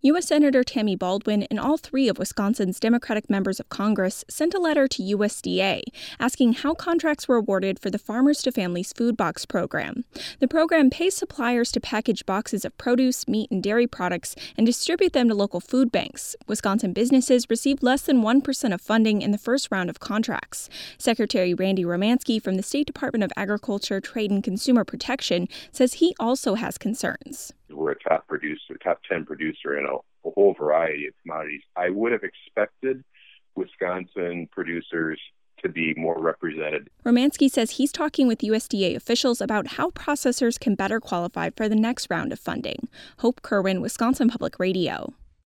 U.S. Senator Tammy Baldwin and all three of Wisconsin's Democratic members of Congress sent a letter to USDA asking how contracts were awarded for the Farmers to Families Food Box program. The program pays suppliers to package boxes of produce, meat, and dairy products and distribute them to local food banks. Wisconsin businesses received less than 1% of funding in the first round of contracts. Secretary Randy Romanski from the State Department of Agriculture, Trade, and Consumer Protection says he also has concerns. We're a top 10 producer in a whole variety of commodities. I would have expected Wisconsin producers to be more represented. Romanski says he's talking with USDA officials about how processors can better qualify for the next round of funding. Hope Kerwin, Wisconsin Public Radio.